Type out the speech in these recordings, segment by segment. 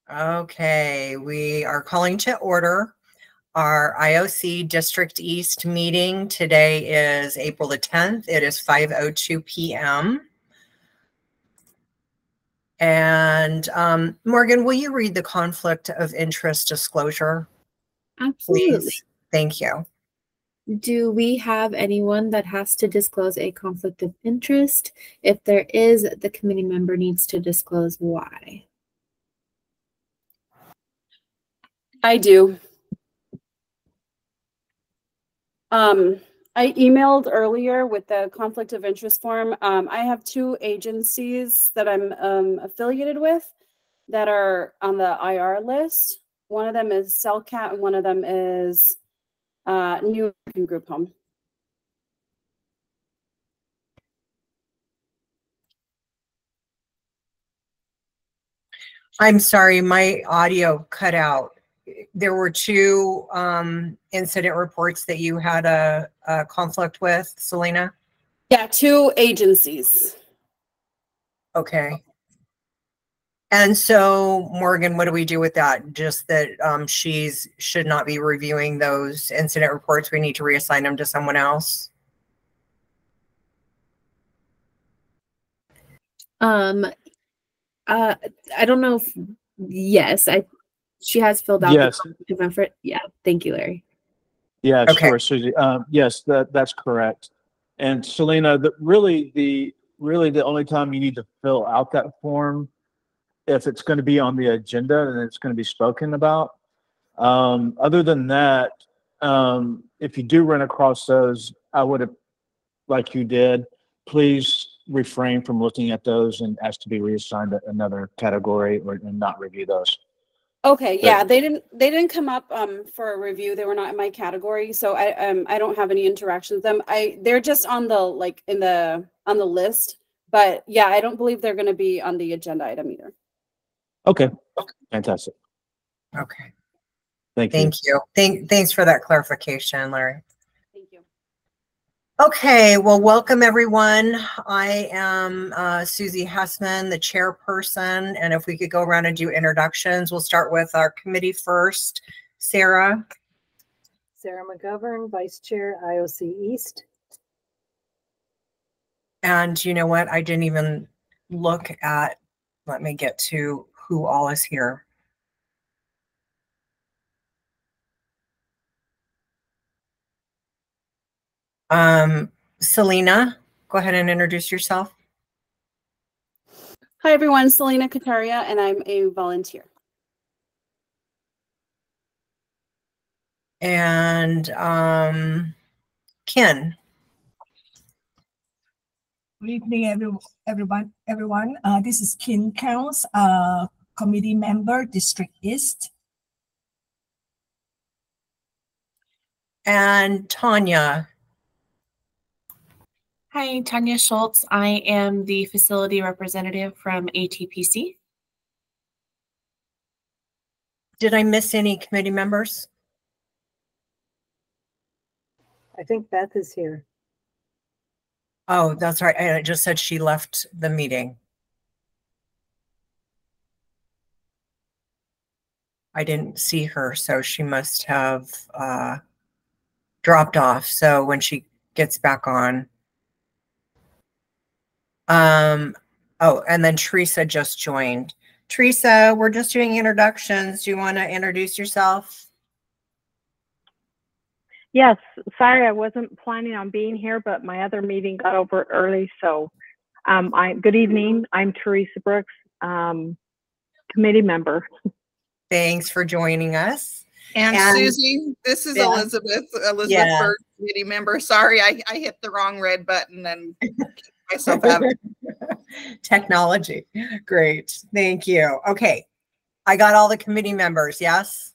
Okay, we are calling to order our IOC District East meeting. Today is April the 10th. It is 5:02 p.m. And Morgan, will you read the conflict of interest disclosure? Absolutely. Please? Thank you. Do we have anyone that has to disclose a conflict of interest? If there is, the committee member needs to disclose why. I do. I emailed earlier with the conflict of interest form. I have two agencies that I'm affiliated with that are on the IR list. One of them is CellCat and one of them is New American Group Home. I'm sorry, my audio cut out. There were two incident reports that you had a conflict with, Selena? Yeah, two agencies. Okay. And so, Morgan, what do we do with that? Just that should not be reviewing those incident reports. We need to reassign them to someone else. I don't know if, yes, she has filled out Yes. the effort. Yeah, thank you, Larry. Yeah, Okay. sure, Susie. Yes, that's correct. And Selena, really the only time you need to fill out that form, if it's going to be on the agenda and it's going to be spoken about. Other than that, if you do run across those, I would have, like you did, please refrain from looking at those and ask to be reassigned to another category and not review those. Okay, yeah, they didn't come up for a review. They were not in my category, so I don't have any interaction with them. They're just on the on the list, but yeah, I don't believe they're going to be on the agenda item either. Okay, fantastic. Okay. Thank you. Thank you. Thanks for that clarification, Larry. Thank you. Okay, well, welcome everyone. I am Susie Hessman, the chairperson, and if we could go around and do introductions, we'll start with our committee first. Sarah. Sarah McGovern, Vice Chair, IOC East. And you know what? I didn't even look at, let me get to who all is here. Selena, go ahead and introduce yourself. Hi everyone, Selena Kataria, and I'm a volunteer. And Ken. Good evening, everyone. This is Kim Counts, committee member, District East. And Tanya. Hi, Tanya Schultz. I am the facility representative from ATPC. Did I miss any committee members? I think Beth is here. Oh, that's right. I just said she left the meeting. I didn't see her, so she must have dropped off. So when she gets back on. Oh, and then Teresa just joined. Teresa, we're just doing introductions. Do you want to introduce yourself? Yes, sorry, I wasn't planning on being here, but my other meeting got over early. So good evening. I'm Teresa Brooks, committee member. Thanks for joining us. And Susie, this is Elizabeth Bird, committee member. Sorry, I hit the wrong red button and kicked myself out. Technology. Great. Thank you. Okay. I got all the committee members. Yes.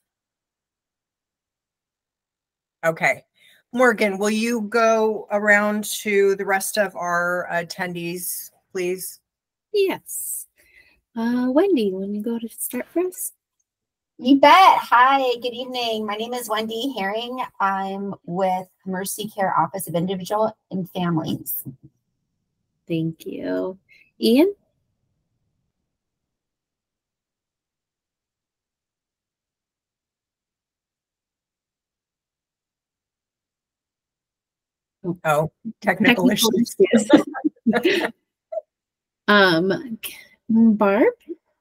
Okay. Morgan, will you go around to the rest of our attendees, please? Yes. Wendy, you want to go to start first? You bet. Hi, good evening. My name is Wendy Herring. I'm with Mercy Care Office of Individual and Families. Thank you. Ian? Oh, technical issues. Yes. Barb.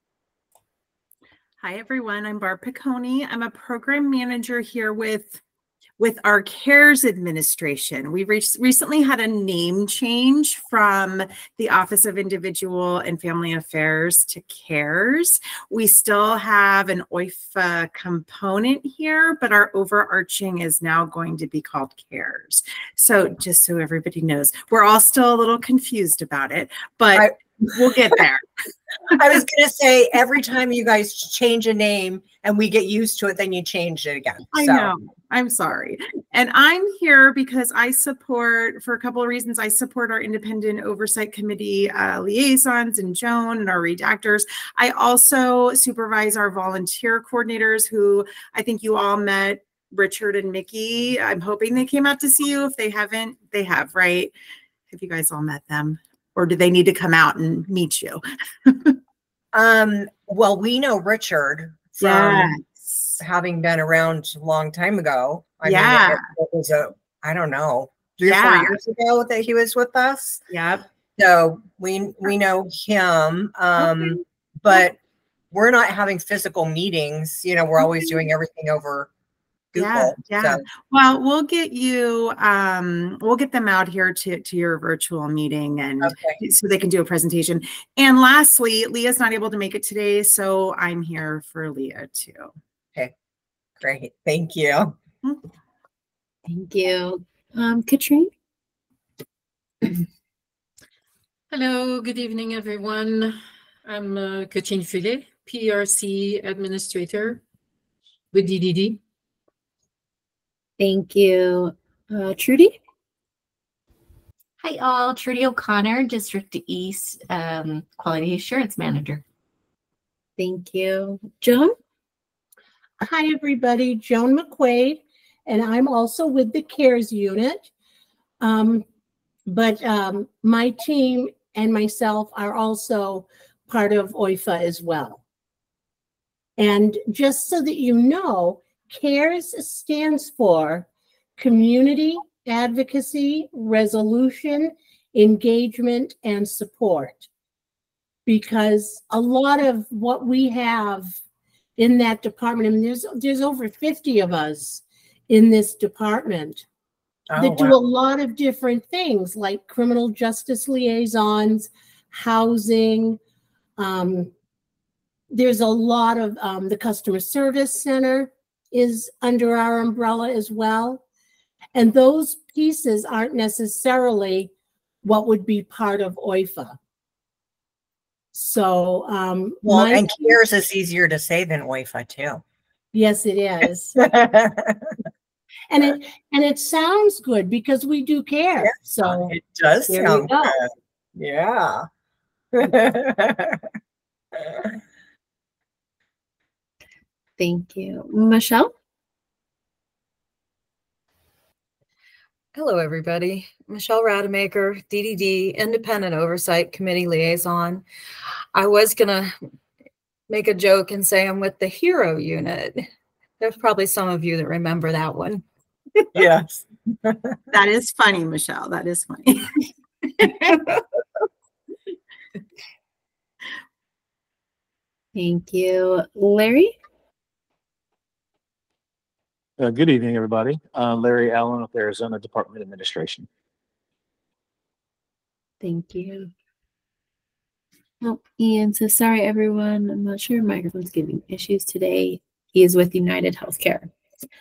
Hi, everyone. I'm Barb Piccone. I'm a program manager here with our CARES administration. We recently had a name change from the Office of Individual and Family Affairs to CARES. We still have an OIFA component here, but our overarching is now going to be called CARES. So just so everybody knows, we're all still a little confused about it, but we'll get there. I was going to say, every time you guys change a name and we get used to it, then you change it again. I know. I'm sorry. And I'm here because I support, for a couple of reasons, I support our independent oversight committee liaisons and Joan and our redactors. I also supervise our volunteer coordinators who I think you all met, Richard and Mickey. I'm hoping they came out to see you. If they haven't, they have, right? Have you guys all met them? Or do they need to come out and meet you? Well, we know Richard from having been around a long time ago. I mean, it was I don't know, 3 or 4 years ago that he was with us. Yep. So we know him, but we're not having physical meetings. You know, we're always doing everything over Google. Yeah. So. Well, we'll get you, we'll get them out here to your virtual meeting and so they can do a presentation. And lastly, Leah's not able to make it today, so I'm here for Leah too. Okay, great. Thank you. Thank you. Katrine? Hello, good evening, everyone. I'm Katrine Filet, PRC Administrator with DDD. Thank you. Trudy? Hi, all. Trudy O'Connor, District East Quality Assurance Manager. Thank you. Joan? Hi, everybody. Joan McQuaid, and I'm also with the CARES unit. But my team and myself are also part of OIFA as well. And just so that you know, CARES stands for Community Advocacy, Resolution, Engagement, and Support. Because a lot of what we have in that department, I mean, there's over 50 of us in this department that do a lot of different things like criminal justice liaisons, housing. There's a lot of the customer service center is under our umbrella as well. And those pieces aren't necessarily what would be part of OIFA. So, well, and CARES is easier to say than OIFA too. Yes, it is. and it sounds good because we do care. Yeah, so it does sound good. Yeah. Thank you. Michelle? Hello, everybody. Michelle Rademacher, DDD, Independent Oversight Committee Liaison. I was going to make a joke and say I'm with the HERO unit. There's probably some of you that remember that one. Yes. That is funny, Michelle. That is funny. Thank you. Larry? Good evening, everybody. Larry Allen with Arizona Department of Administration. Thank you. Oh, Ian, so sorry, everyone. I'm not sure. Microphone's giving issues today. He is with United Healthcare.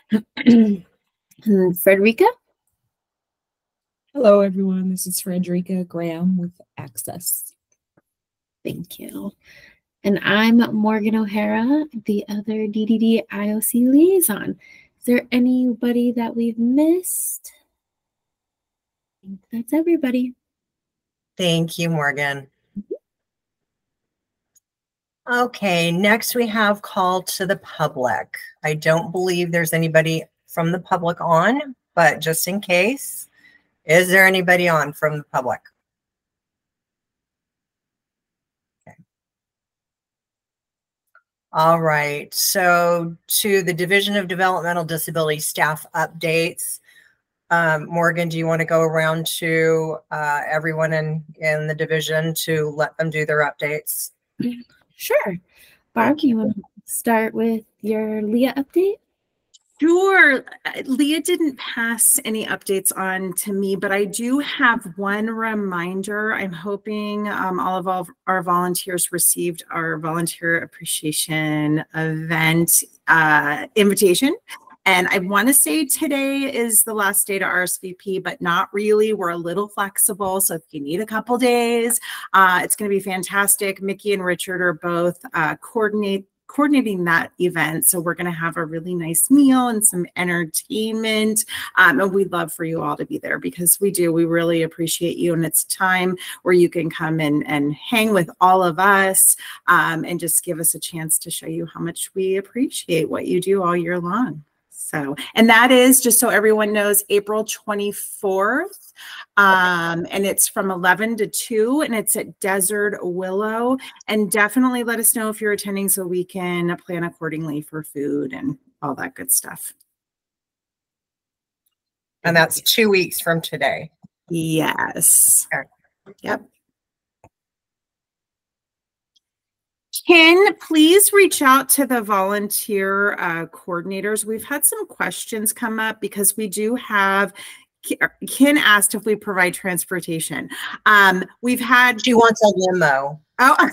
Frederica? Hello, everyone. This is Frederica Graham with Access. Thank you. And I'm Morgan O'Hara, the other DDD IOC liaison. Is there anybody that we've missed? I think that's everybody. Thank you, Morgan. Okay, next we have call to the public. I don't believe there's anybody from the public on, but just in case, is there anybody on from the public? Okay. All right, so to the Division of Developmental Disability staff updates. Morgan, do you want to go around to everyone in the division to let them do their updates? Sure. Barb, you want to start with your Leah update? Sure. Leah didn't pass any updates on to me, but I do have one reminder. I'm hoping all of our volunteers received our volunteer appreciation event invitation. And I want to say today is the last day to RSVP, but not really. We're a little flexible. So if you need a couple days, it's going to be fantastic. Mickey and Richard are both coordinating that event. So we're going to have a really nice meal and some entertainment. And we'd love for you all to be there because we really appreciate you. And it's a time where you can come and hang with all of us and just give us a chance to show you how much we appreciate what you do all year long. So, and that is, just so everyone knows, April 24th. And it's from 11 to 2, and it's at Desert Willow. And definitely let us know if you're attending so we can plan accordingly for food and all that good stuff. And that's 2 weeks from today. Yes. Okay. Yep. Ken, please reach out to the volunteer coordinators. We've had some questions come up because we do have, Ken asked if we provide transportation. We've had— She wants a limo. Oh,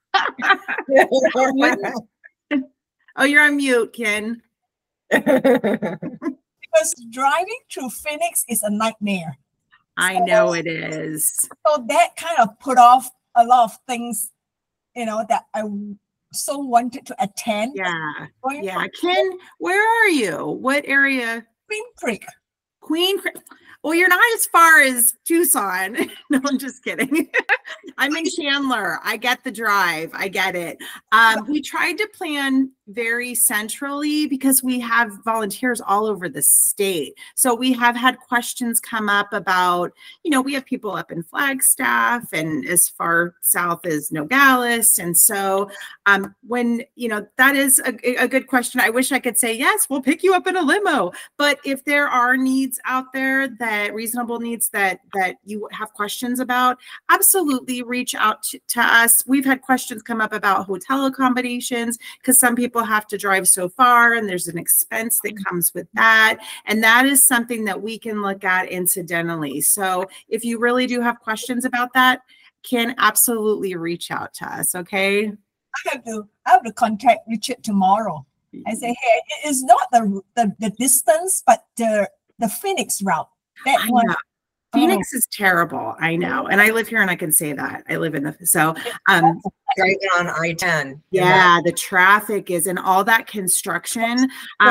oh, you're on mute, Ken. Because driving through Phoenix is a nightmare. I know it is. So that kind of put off a lot of things, that I so wanted to attend. Yeah. Yeah. Ken, where are you? What area? Queen Creek. Queen Creek. Well, you're not as far as Tucson. No, I'm just kidding. I'm in Chandler. I get the drive. I get it. We tried to plan very centrally because we have volunteers all over the state. So we have had questions come up about, we have people up in Flagstaff and as far south as Nogales. And so when, that is a good question. I wish I could say, yes, we'll pick you up in a limo. But if there are needs out there, reasonable needs that you have questions about, absolutely reach out to us. We've had questions come up about hotel accommodations because some people have to drive so far and there's an expense that comes with that. And that is something that we can look at incidentally. So if you really do have questions about that, can absolutely reach out to us. Okay. I have to contact Richard tomorrow. I say, hey, it's not the distance, but the Phoenix route. That one. Phoenix is terrible. I know. And I live here and I can say that. I live in driving on I-10. Yeah, the traffic is, and all that construction.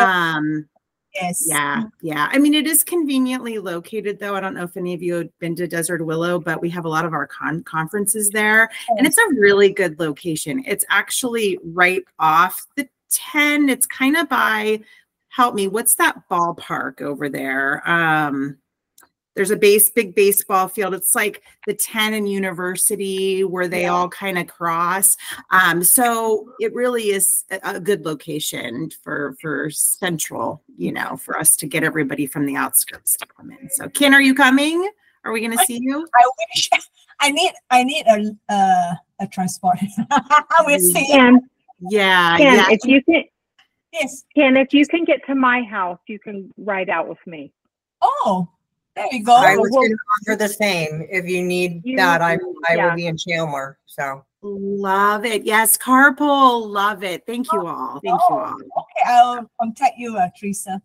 Yes. Yeah. I mean, it is conveniently located though. I don't know if any of you have been to Desert Willow, but we have a lot of our conferences there. And it's a really good location. It's actually right off the 10. It's kind of by, help me, what's that ballpark over there? There's a big baseball field. It's like the 10 and University where they all kind of cross. So it really is a good location for central, for us to get everybody from the outskirts to come in. So Ken, are you coming? Are we going to see you? I wish. I need a transport. We'll see. Yeah. If you can. Yes. Ken, if you can get to my house, you can ride out with me. Oh. There you go. I was going to offer the same. If you need that, I will be in Chandler. So love it. Yes, carpool. Love it. Thank you all. Thank you all. Okay, I'll contact you, Teresa.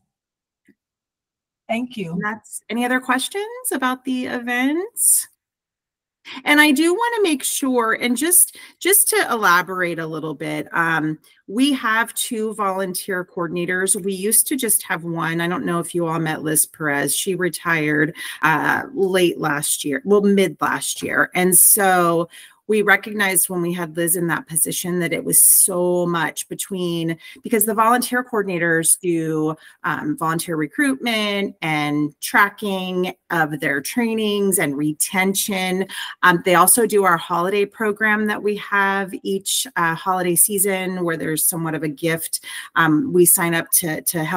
Thank you. Any other questions about the events? And I do want to make sure, and just to elaborate a little bit, we have 2 volunteer coordinators. We used to just have one. I don't know if you all met Liz Perez. She retired mid last year. And so we recognized when we had Liz in that position that it was so much because the volunteer coordinators do volunteer recruitment and tracking of their trainings and retention. They also do our holiday program that we have each holiday season where there's somewhat of a gift. We sign up to help out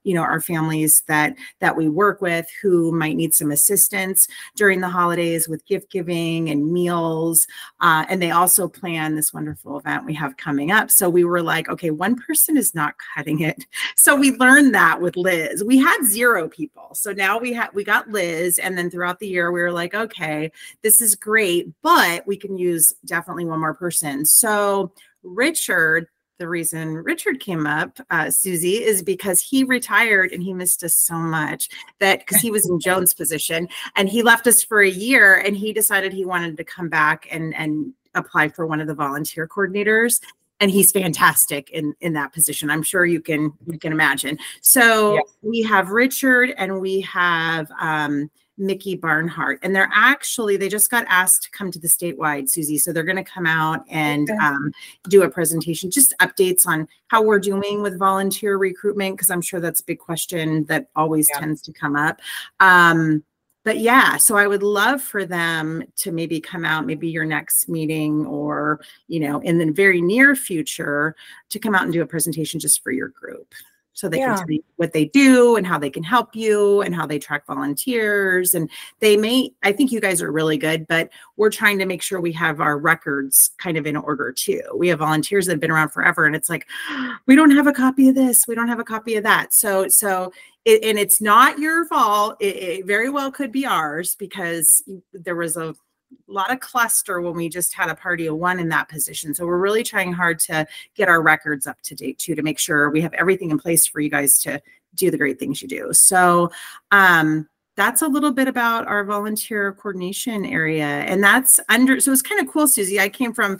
our families that we work with who might need some assistance during the holidays with gift giving and meals. And they also plan this wonderful event we have coming up. So we were like, okay, one person is not cutting it. So we learned that with Liz. We had 0 people. So now we got Liz. And then throughout the year, we were like, okay, this is great, but we can use definitely one more person. So Richard, the reason Richard came up, Susie, is because he retired and he missed us so much because he was in Joan's position and he left us for a year and he decided he wanted to come back and apply for one of the volunteer coordinators. And he's fantastic in that position. I'm sure you can imagine. So we have Richard and we have Mickey Barnhart, and they just got asked to come to the statewide, Susie. So they're going to come out and do a presentation, just updates on how we're doing with volunteer recruitment, because I'm sure that's a big question that always tends to come up. But yeah, so I would love for them to maybe come out, maybe your next meeting or, in the very near future, to come out and do a presentation just for your group. So they can tell you what they do and how they can help you and how they track volunteers. And I think you guys are really good, but we're trying to make sure we have our records kind of in order too. We have volunteers that have been around forever and it's like, we don't have a copy of this. We don't have a copy of that. So it's not your fault. It very well could be ours because there was a lot of cluster when we just had a party of 1 in that position. So we're really trying hard to get our records up to date too, to make sure we have everything in place for you guys to do the great things you do. So that's a little bit about our volunteer coordination area. And so it's kind of cool, Susie. I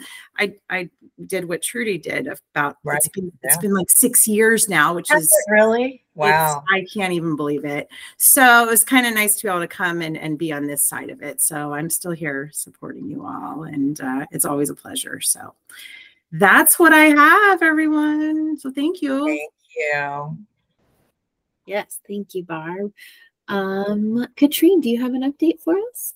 did what Trudy did about, it's been like 6 years now, which is really, wow. I can't even believe it. So it was kind of nice to be able to come and be on this side of it. So I'm still here supporting you all and it's always a pleasure. So that's what I have, everyone. So thank you. Thank you. Yes, thank you, Barb. Katrine, do you have an update for us?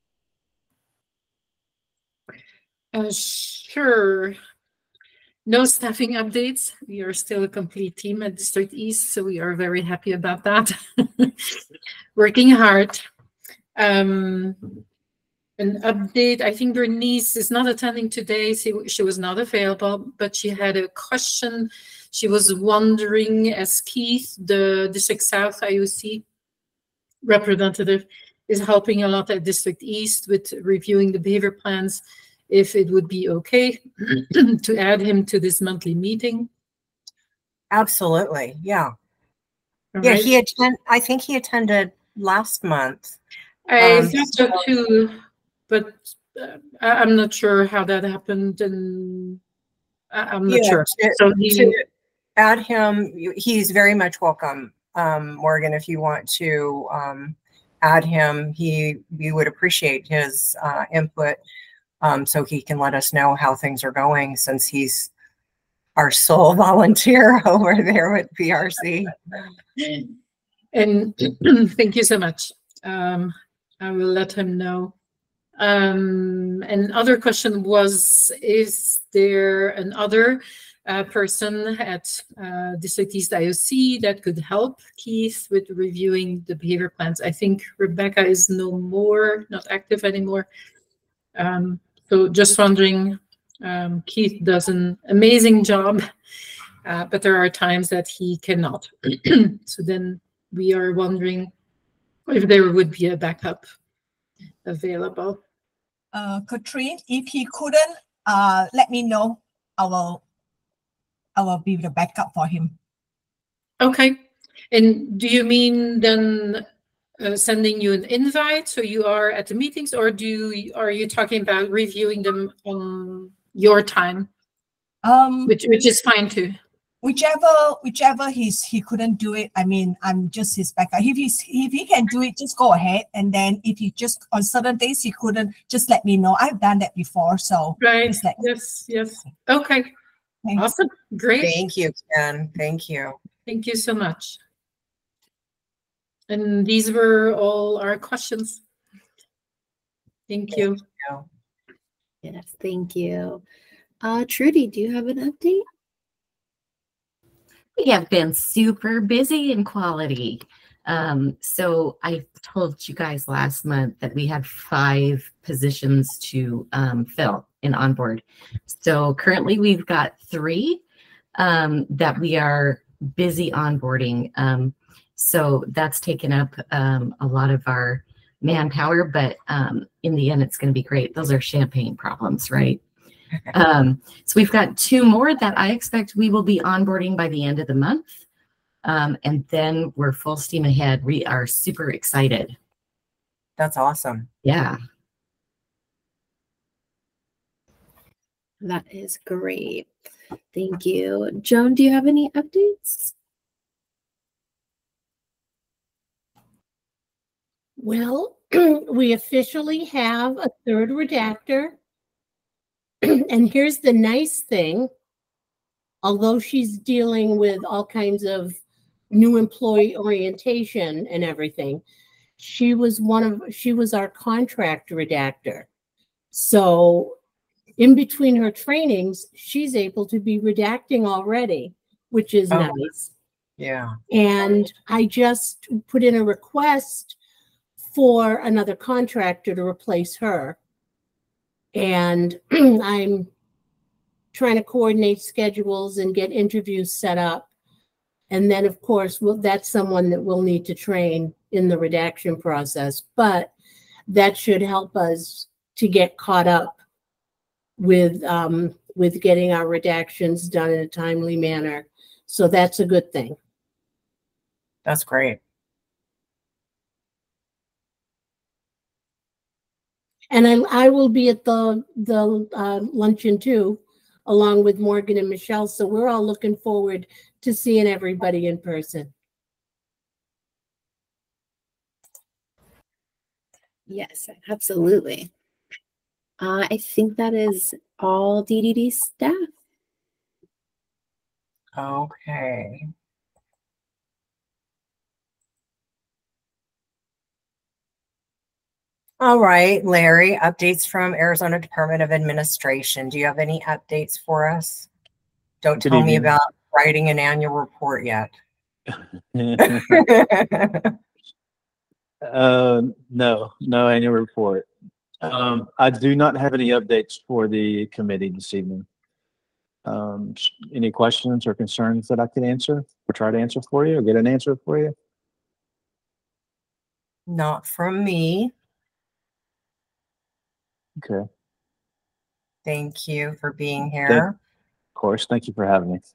Sure. No staffing updates. We are still a complete team at District East, so we are very happy about that. Working hard. An update, I think Bernice is not attending today. She was not available, but she had a question. She was wondering, as Keith, the District South IOC representative, is helping a lot at District East with reviewing the behavior plans, if it would be okay to add him to this monthly meeting. Absolutely. Yeah. All yeah. right. I think he attended last month. I thought so too, but I'm not sure how that happened, and I'm not sure. So to add him, he's very much welcome, Morgan. If you want to add him, we would appreciate his input, so he can let us know how things are going, since he's our sole volunteer over there with PRC. And thank you so much. I will let him know. And other question was, is there another person at District East IOC that could help Keith with reviewing the behavior plans? I think Rebecca is not active anymore. So just wondering, Keith does an amazing job, but there are times that he cannot. So then we are wondering if there would be a backup available. Katrine, if he couldn't, let me know. I will be the backup for him. Okay. And do you mean then sending you an invite so you are at the meetings, or are you talking about reviewing them on your time? Which is fine too. Whichever he couldn't do it. I mean, I'm just his backup. If he can do it, just go ahead. And then if he just on certain days he couldn't, just let me know. I've done that before, so right. Yes. Okay. Thanks. Awesome. Great. Thank you, Ken. Thank you. Thank you so much. And these were all our questions. Thank you. Yes, thank you. Trudy, do you have an update? We have been super busy in quality. So I told you guys last month that we had 5 positions to fill in onboard. So currently we've got 3 that we are busy onboarding. So that's taken up a lot of our manpower, but in the end, it's going to be great. Those are champagne problems, right? So we've got 2 more that I expect we will be onboarding by the end of the month. And then we're full steam ahead. We are super excited. That's awesome. Yeah. That is great. Thank you. Joan, do you have any updates? Well, we officially have a 3rd redactor. And here's the nice thing. Although she's dealing with all kinds of new employee orientation and everything, she was our contract redactor. So in between her trainings, she's able to be redacting already, which is nice. Yeah. And I just put in a request for another contractor to replace her. And I'm trying to coordinate schedules and get interviews set up. And then, of course, that's someone that we'll need to train in the redaction process. But that should help us to get caught up with getting our redactions done in a timely manner. So that's a good thing. That's great. And I will be at the luncheon too, along with Morgan and Michelle. So we're all looking forward to seeing everybody in person. Yes, absolutely. I think that is all DDD staff. Okay. All right, Larry, updates from Arizona Department of Administration. Do you have any updates for us? Don't Good tell me evening. about writing an annual report yet. No annual report. I do not have any updates for the committee this evening. Any questions or concerns that I can answer or try to answer for you or get an answer for you? Not from me. Okay. Thank you for being here. Of course. Thank you for having me.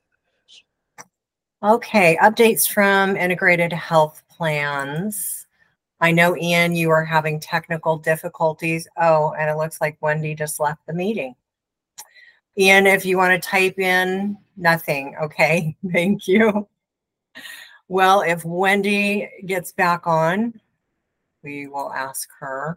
Okay, updates from Integrated Health Plans. I know, Ian, you are having technical difficulties. Oh, and it looks like Wendy just left the meeting. Ian, if you want to type in nothing, okay, thank you. Well, if Wendy gets back on, we will ask her.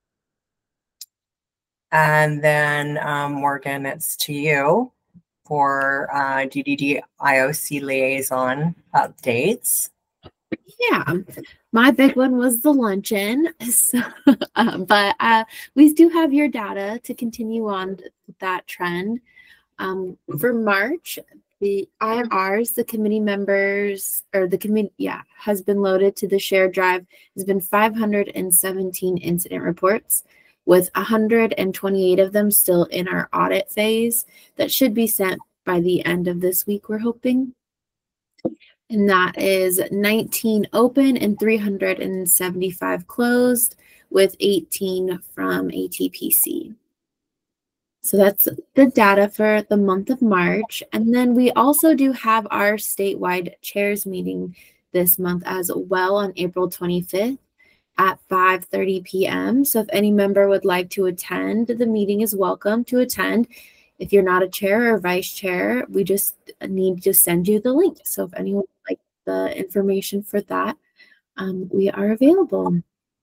And then Morgan, it's to you for DDD IOC liaison updates. Yeah, my big one was the luncheon. So, but we do have your data to continue on that trend. For March, the IMRs, the committee members, or the committee, has been loaded to the shared drive. Has been 517 incident reports, with 128 of them still in our audit phase. That should be sent by the end of this week, we're hoping. And that is 19 open and 375 closed, with 18 from ATPC. So that's the data for the month of March. And then we also do have our statewide chairs meeting this month as well on April 25th at 5:30 p.m. So if any member would like to attend, the meeting is welcome to attend. If you're not a chair or vice chair, we just need to send you the link. So if anyone would like the information for that, we are available.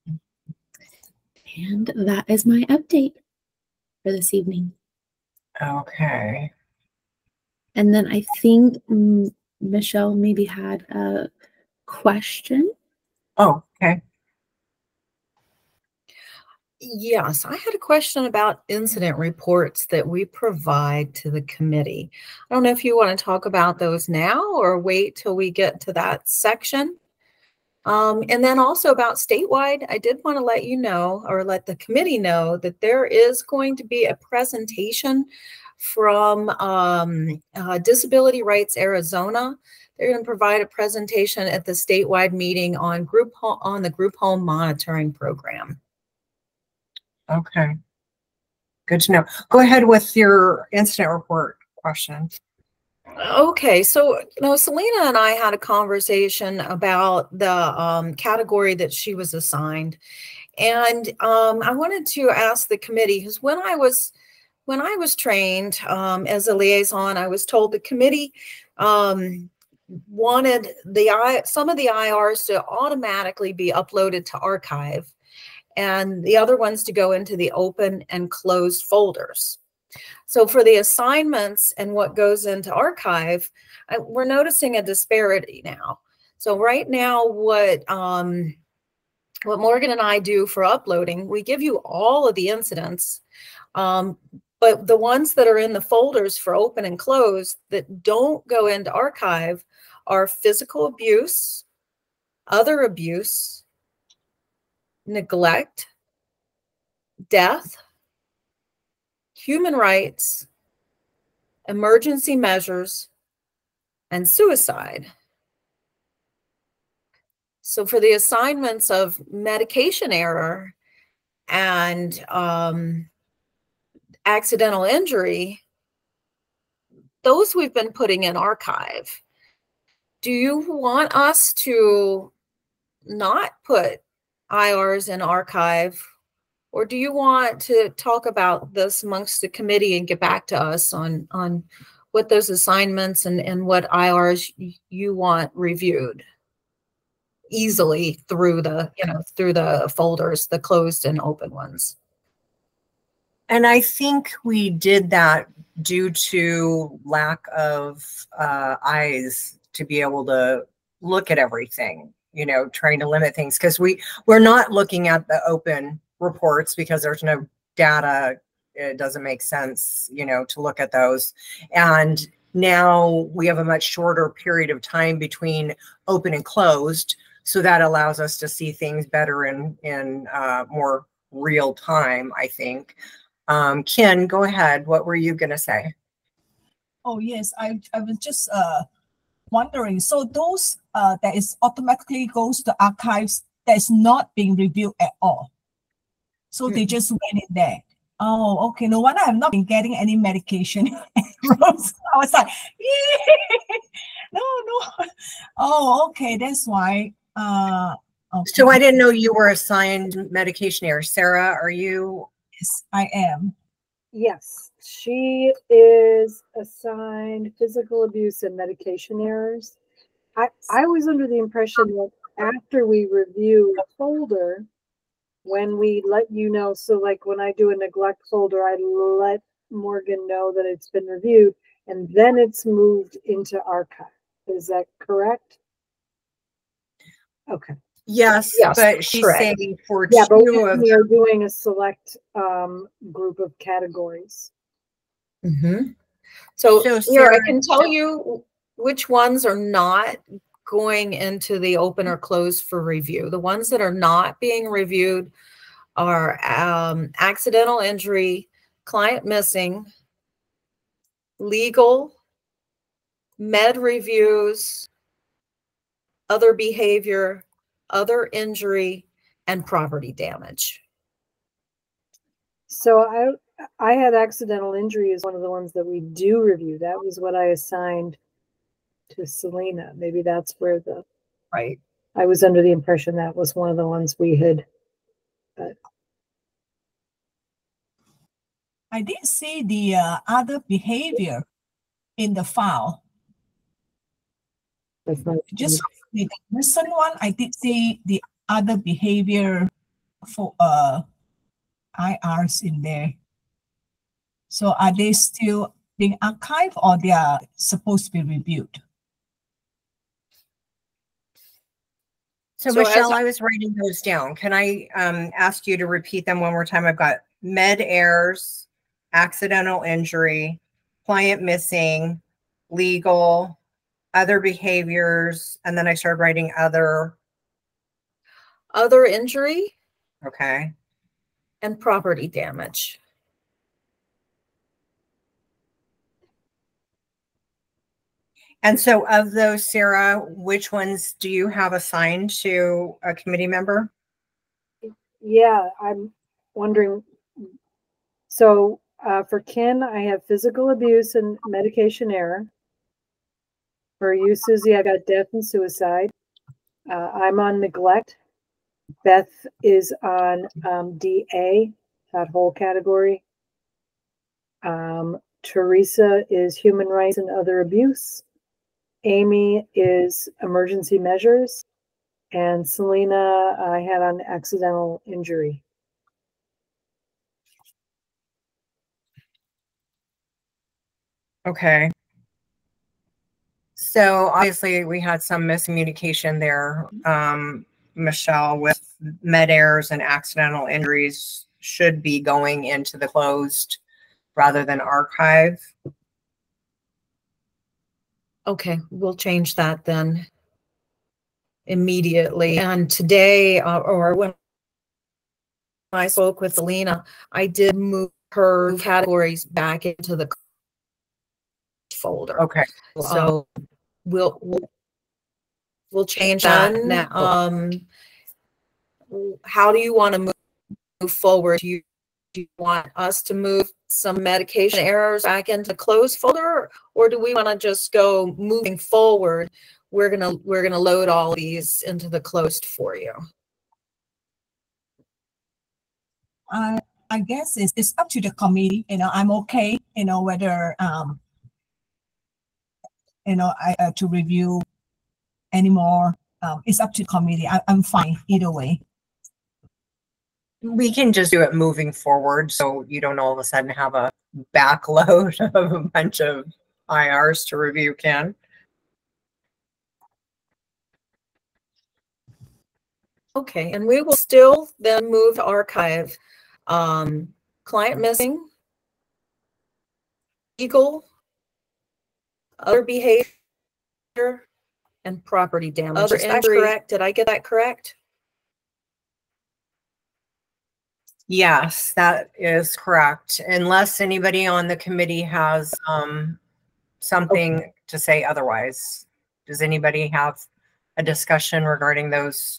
And that is my update for this evening. Okay. And then I think Michelle maybe had a question. Oh, okay. Yes, I had a question about incident reports that we provide to the committee. I don't know if you want to talk about those now or wait till we get to that section. And then also about statewide, I did want to let you know, or let the committee know, that there is going to be a presentation from Disability Rights Arizona. They're going to provide a presentation at the statewide meeting on the group home monitoring program. Okay. Good to know. Go ahead with your incident report question. Okay, so Selena and I had a conversation about the category that she was assigned, and I wanted to ask the committee, because when I was trained as a liaison, I was told the committee wanted some of the IRs to automatically be uploaded to archive, and the other ones to go into the open and closed folders. So for the assignments and what goes into archive, we're noticing a disparity now. So right now, what Morgan and I do for uploading, we give you all of the incidents, but the ones that are in the folders for open and closed that don't go into archive are physical abuse, other abuse, neglect, death, human rights, emergency measures, and suicide. So for the assignments of medication error and accidental injury, those we've been putting in archive. Do you want us to not put IRs in archive, or do you want to talk about this amongst the committee and get back to us on what those assignments and what IRs you want reviewed easily through the folders, the closed and open ones? And I think we did that due to lack of eyes to be able to look at everything, trying to limit things, because we're not looking at the open reports because there's no data. It doesn't make sense, to look at those. And now we have a much shorter period of time between open and closed. So that allows us to see things better in more real time, I think. Ken, go ahead. What were you going to say? Oh, yes. I was just wondering. So those that is automatically goes to archives that is not being reviewed at all. So they just went in there. Oh, okay. No wonder I've not been getting any medication. I was like, no. Oh, okay. That's why. Okay. So I didn't know you were assigned medication error. Sarah, are you? Yes, I am. Yes, she is assigned physical abuse and medication errors. I was under the impression that after we review a folder, when we let you know, so like when I do a neglect folder, I let Morgan know that it's been reviewed, and then it's moved into archive. Is that correct? Okay. Yes, but she's saying for but we are doing a select group of categories. Mm-hmm. So here Sarah, I can tell you which ones are not going into the open or closed for review. The ones that are not being reviewed are accidental injury, client missing, legal, med reviews, other behavior, other injury, and property damage. So I had accidental injury as one of the ones that we do review. That was what I assigned to Selena. Maybe that's where I was under the impression that was one of the ones we had. I did see the other behavior in the file. Just the recent one, I did see the other behavior for IRs in there. So are they still being archived, or they are supposed to be reviewed? So So as Michelle, I- I was writing those down. Can I ask you to repeat them one more time? I've got med errors, accidental injury, client missing, legal, other behaviors, and then I started writing other. Other injury Okay. and property damage. And so of those, Sarah, which ones do you have assigned to a committee member? Yeah, I'm wondering. So for Ken, I have physical abuse and medication error. For you, Susie, I got death and suicide. I'm on neglect. Beth is on DA, that whole category. Teresa is human rights and other abuse. Amy is emergency measures. And Selena, I had on accidental injury. Okay. So obviously we had some miscommunication there, Michelle, with med errors and accidental injuries should be going into the closed rather than archive. Okay, we'll change that then immediately. And today, or when I spoke with Alina, I did move her categories back into the folder. Okay. So we'll change that now. How do you want to move forward? Do you want us to move some medication errors back into closed folder, or do we want to just go moving forward? We're gonna load all these into the closed for you. I guess it's up to the committee. I'm okay. Whether to review anymore. It's up to the committee. I'm fine either way. We can just do it moving forward so you don't all of a sudden have a backload of a bunch of IRs to review, Ken. Okay, and we will still then move to archive. Client missing, legal, other behavior, and property damage. Other injury. Correct? Did I get that correct? Yes, that is correct. Unless anybody on the committee has something to say otherwise. Does anybody have a discussion regarding those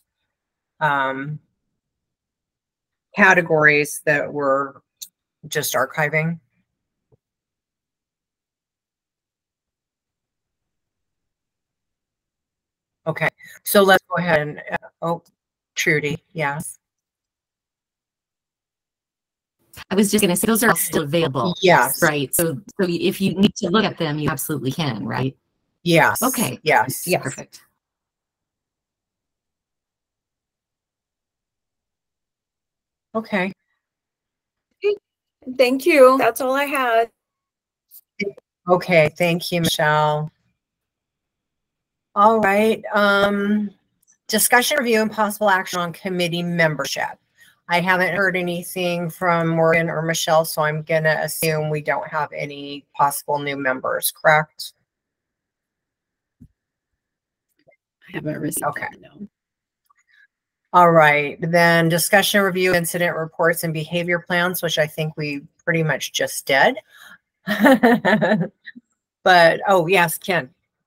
categories that we're just archiving? Okay, so let's go ahead and, Trudy, yes. I was just going to say, those are all still available. Yes. Right. So if you need to look at them, you absolutely can, right? Yes. Okay. Yes. Yes. Perfect. Okay. Thank you. That's all I had. Okay. Thank you, Michelle. All right. Discussion, review, and possible action on committee membership. I haven't heard anything from Morgan or Michelle, so I'm going to assume we don't have any possible new members, correct? I haven't received Okay. that, no. All right. Then discussion, review, incident reports, and behavior plans, which I think we pretty much just did. But, oh, yes, Ken.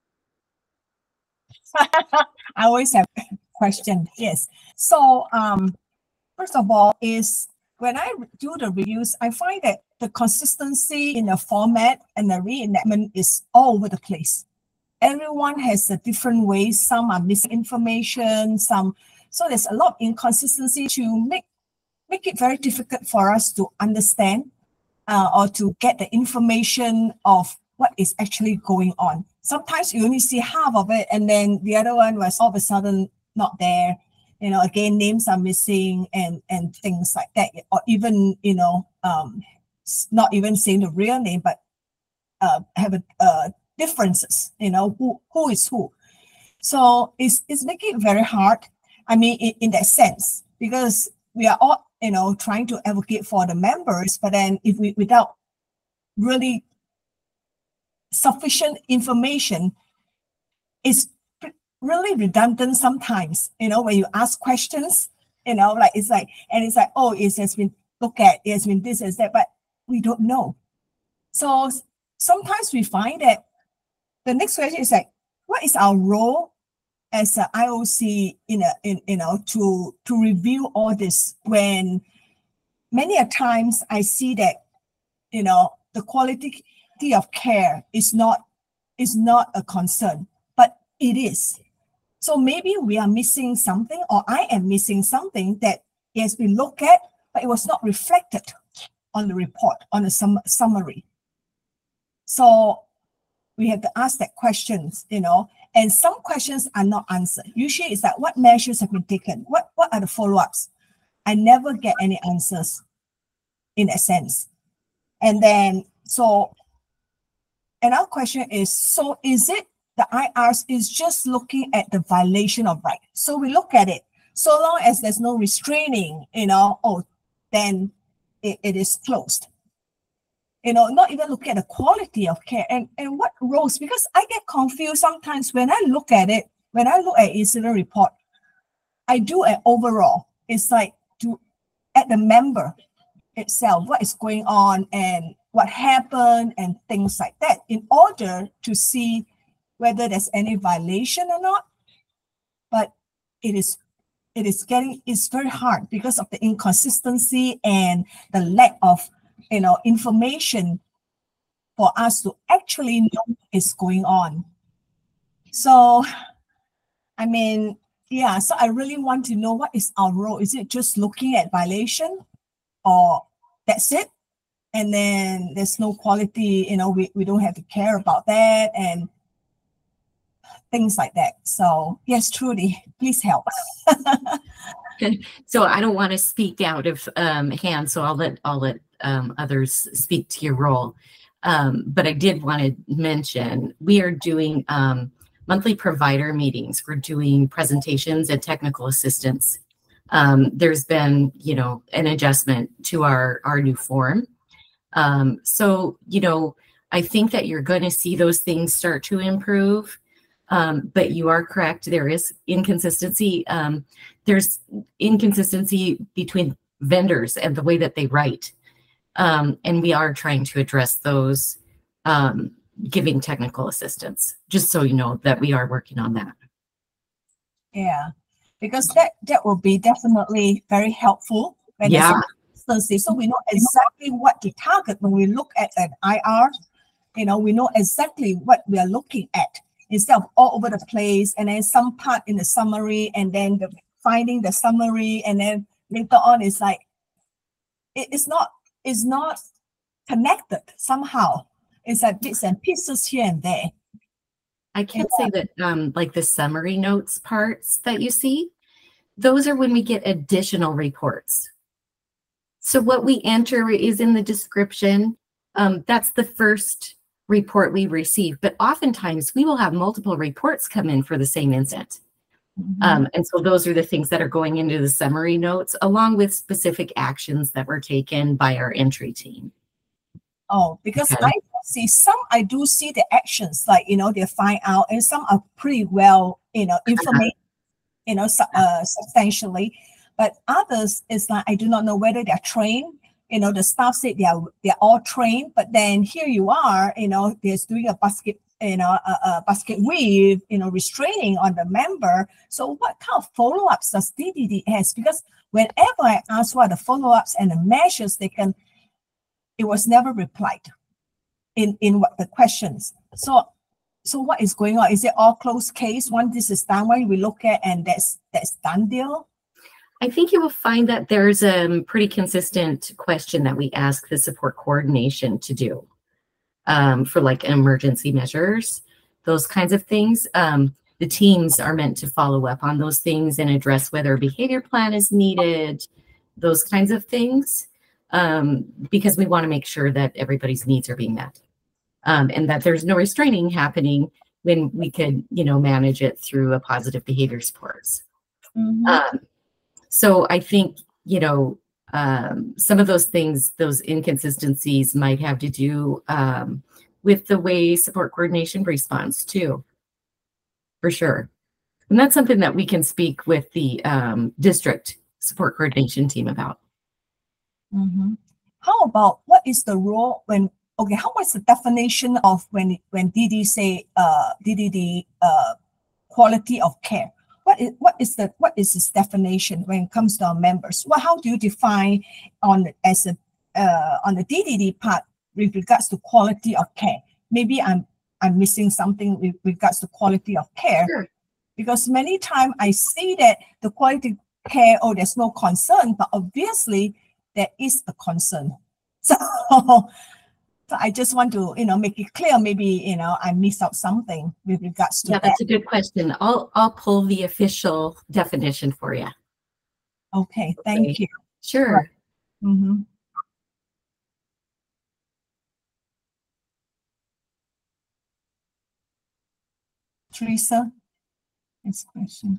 I always have a question. Yes. So, first of all, is when I do the reviews, I find that the consistency in the format and the reenactment is all over the place. Everyone has a different way. Some are missing information, so there's a lot of inconsistency to make it very difficult for us to understand or to get the information of what is actually going on. Sometimes you only see half of it, and then the other one was all of a sudden not there. Again, names are missing and things like that, or even not even saying the real name, but have differences. Who is who. So it's making it very hard. I mean, in that sense, because we are all, trying to advocate for the members, but then if we, without really sufficient information, it's really redundant sometimes, when you ask questions, it's like, oh, it has been looked at, it has been this and that, but we don't know. So sometimes we find that the next question is like, what is our role as an IOC to review all this, when many a times I see that, the quality of care is not a concern, but it is. So maybe we are missing something, or I am missing something that it has been looked at, but it was not reflected on the report, on the summary. So we have to ask that questions, and some questions are not answered. Usually it's like, what measures have been taken? What are the follow-ups? I never get any answers in a sense. And then, so another question is, so is it the IRs is just looking at the violation of right? So we look at it, so long as there's no restraining, then it is closed. Not even looking at the quality of care and what roles, because I get confused sometimes when I look at it, when I look at incident report, I do an overall. It's like at the member itself, what is going on and what happened and things like that, in order to see whether there's any violation or not. But it's very hard because of the inconsistency and the lack of information for us to actually know what is going on. So, I mean, yeah, so I really want to know, what is our role? Is it just looking at violation, or that's it? And then there's no quality, we don't have to care about that and things like that. So yes, Trudy, please help. So I don't want to speak out of hand, so I'll let others speak to your role. But I did want to mention, we are doing monthly provider meetings. We're doing presentations and technical assistance. There's been, an adjustment to our new form. So, I think that you're going to see those things start to improve. But you are correct. There is inconsistency. There's inconsistency between vendors and the way that they write. And we are trying to address those, giving technical assistance, just so you know that we are working on that. Yeah, because that will be definitely very helpful. When so we know exactly what to target when we look at an IR. We know exactly what we are looking at, instead of all over the place, and then some part in the summary, and then finding the summary, and then later on it's like it's not connected somehow. It's like bits and pieces here and there. I can't say that like the summary notes parts that you see, those are when we get additional reports. So what we enter is in the description. That's the first report we receive, but oftentimes we will have multiple reports come in for the same incident. And so those are the things that are going into the summary notes, along with specific actions that were taken by our entry team. Oh, because I do see the actions, like, they find out, and some are pretty well, information, substantially, but others is like, I do not know whether they're trained. The staff said they're all trained, but then here you are, they're doing a basket, a basket weave, restraining on the member. So what kind of follow-ups does DDD has? Because whenever I ask what the follow-ups and the measures taken, it was never replied in what the questions. So what is going on? Is it all closed case? Once this is done, when we look at, and that's done deal? I think you will find that there's a pretty consistent question that we ask the support coordination to do for like emergency measures, those kinds of things. The teams are meant to follow up on those things and address whether a behavior plan is needed, those kinds of things, because we want to make sure that everybody's needs are being met, and that there's no restraining happening when we could, manage it through a positive behavior supports. So I think, some of those things, those inconsistencies might have to do with the way support coordination responds too, for sure. And that's something that we can speak with the district support coordination team about. How about what is the role when, okay, how was the definition of when DD say DDD quality of care? What is its definition when it comes to our members? How do you define on the DDD part with regards to quality of care? Maybe I'm missing something with regards to quality of care. Sure. Because many times I see that the quality care, there's no concern, but obviously there is a concern. So I just want to, make it clear. Maybe, I missed out something with regards to that. That's a good question. I'll pull the official definition for you. Okay, thank you. Sure. Right. Teresa, next question.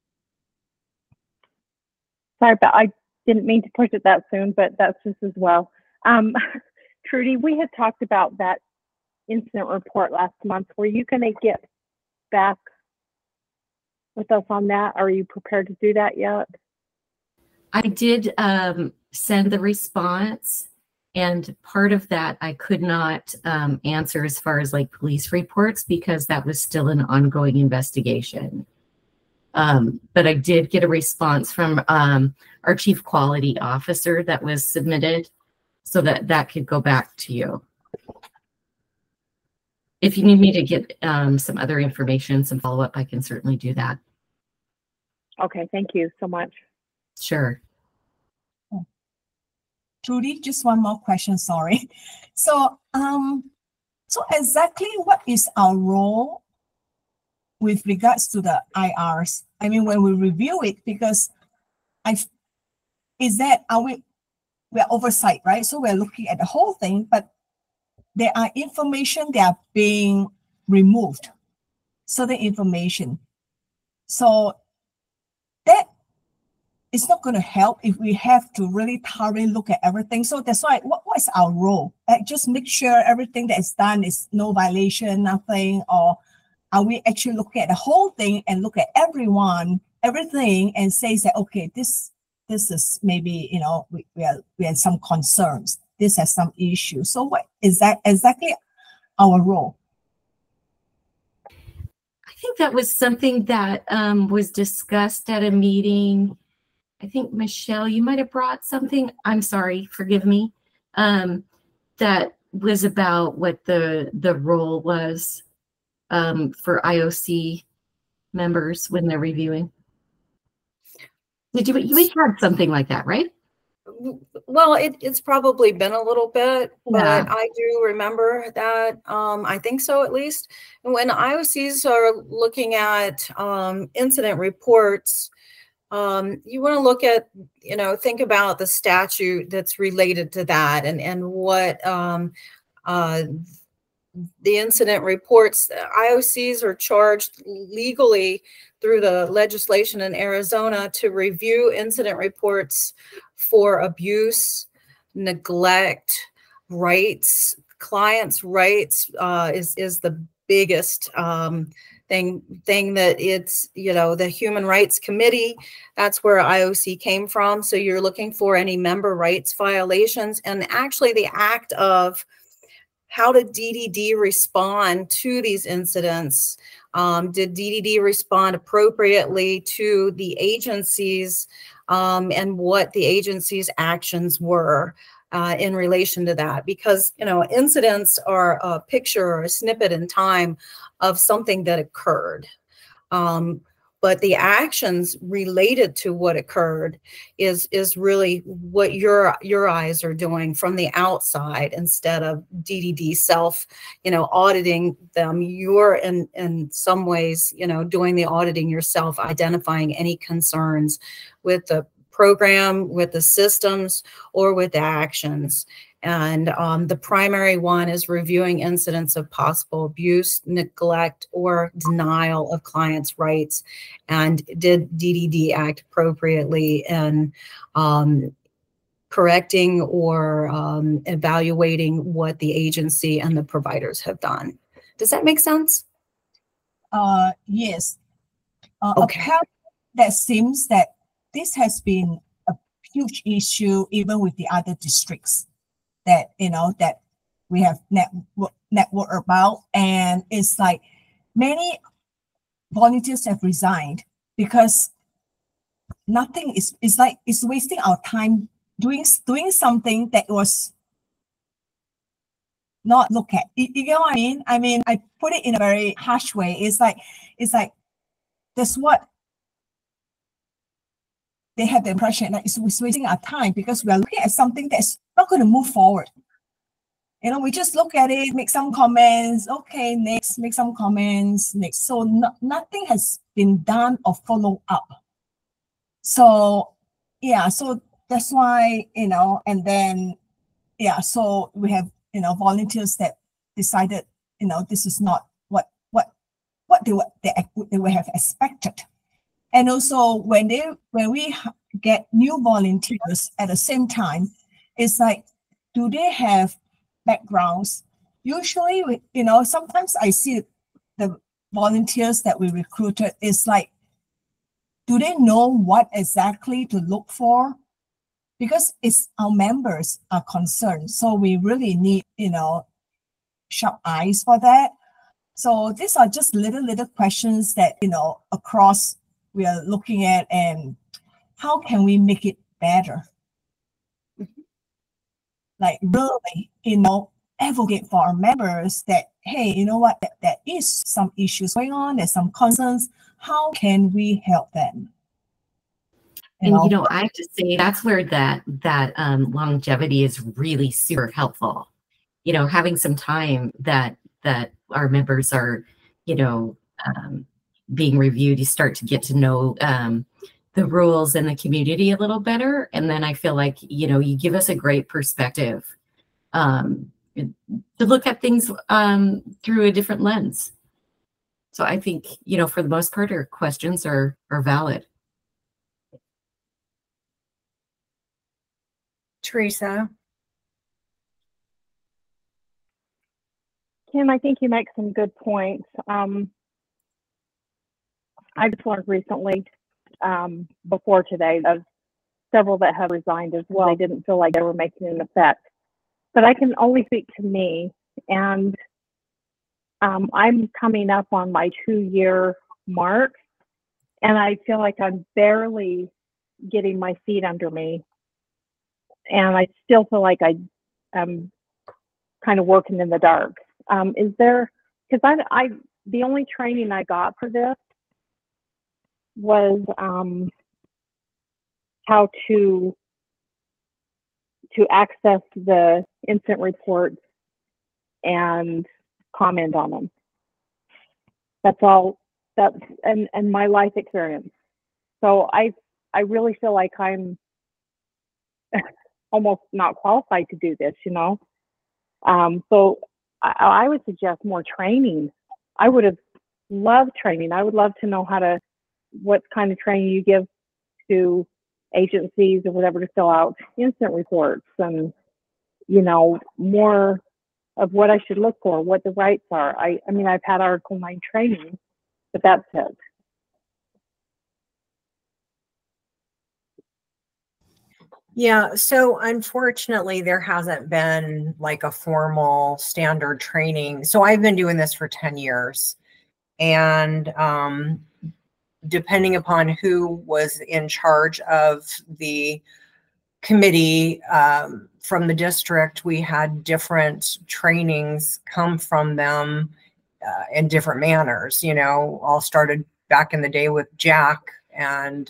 Sorry, but I didn't mean to push it that soon, but that's just as well. Trudy, we had talked about that incident report last month. Were you going to get back with us on that? Are you prepared to do that yet? I did send the response, and part of that I could not answer as far as like police reports because that was still an ongoing investigation. But I did get a response from our chief quality officer that was submitted so that could go back to you. If you need me to get some other information, some follow-up, I can certainly do that. Okay, thank you so much. Sure. Trudy, just one more question, sorry. So exactly what is our role with regards to the IRs? I mean, when we review it, because we're oversight, right? So we're looking at the whole thing, but there are information that are being removed, certain information. So that is not going to help if we have to really thoroughly look at everything. So that's why, what is our role? Just make sure everything that is done is no violation, nothing, or are we actually looking at the whole thing and look at everything and say that, okay, this is maybe, we have some concerns. This has some issues. So what is that exactly our role? I think that was something that was discussed at a meeting. I think, Michelle, you might have brought something. I'm sorry, forgive me. That was about what the role was for IOC members when they're reviewing. We had something like that, right? Well, it's probably been a little bit, Yeah. but I do remember that. I think so, at least. When IOCs are looking at incident reports, you want to look at, think about the statute that's related to that and what the incident reports. IOCs are charged legally through the legislation in Arizona to review incident reports for abuse, neglect, rights, clients' rights is the biggest thing that it's, the Human Rights Committee, that's where IOC came from. So you're looking for any member rights violations, and actually the act of how did DDD respond to these incidents? Did DDD respond appropriately to the agencies and what the agency's actions were in relation to that? Because, incidents are a picture or a snippet in time of something that occurred. But the actions related to what occurred is really what your eyes are doing from the outside instead of DDD self, auditing them. You're in some ways, doing the auditing yourself, identifying any concerns with the program, with the systems, or with the actions. And the primary one is reviewing incidents of possible abuse, neglect, or denial of clients' rights. And did DDD act appropriately in correcting or evaluating what the agency and the providers have done? Does that make sense? Yes. Okay. Apparently, that seems that this has been a huge issue even with the other districts that, that we have network about. And it's like many volunteers have resigned because nothing is, it's like it's wasting our time doing something that was not looked at. You get what I mean? I mean, I put it in a very harsh way. It's like that's what they have the impression that it's wasting our time because we are looking at something that's not going to move forward. We just look at it, make some comments. Okay, next, make some comments. Next. So nothing has been done or followed up. So, yeah, so that's why, and then, yeah, so we have, volunteers that decided, this is not what they would have expected. And also when we get new volunteers at the same time, it's like, do they have backgrounds? Usually, sometimes I see the volunteers that we recruited is like, do they know what exactly to look for? Because it's our members are concerned. So we really need, sharp eyes for that. So these are just little questions that, across we are looking at, and how can we make it better? Like really, advocate for our members that, hey, you know what, there is some issues going on, there's some concerns. How can we help them? And I have to say that's where that longevity is really super helpful. Having some time that our members are, being reviewed, you start to get to know the rules and the community a little better, and then I feel like you give us a great perspective to look at things through a different lens. So I think for the most part, our questions are valid. Teresa. Kim, I think you make some good points. I just learned recently, before today, of several that have resigned as well. They didn't feel like they were making an effect. But I can only speak to me, and I'm coming up on my 2-year mark, and I feel like I'm barely getting my feet under me. And I still feel like I'm kind of working in the dark. Is there, because the only training I got for this was how to access the incident reports and comment on them. That's all. And my life experience. So I really feel like I'm almost not qualified to do this, So I would suggest more training. I would have loved training. I would love to know what kind of training you give to agencies or whatever to fill out incident reports, and more of what I should look for, what the rights are. I mean, I've had Article 9 training, but that's it. Yeah, so unfortunately, there hasn't been like a formal standard training. So I've been doing this for 10 years. And depending upon who was in charge of the committee from the district, we had different trainings come from them in different manners. All started back in the day with Jack, and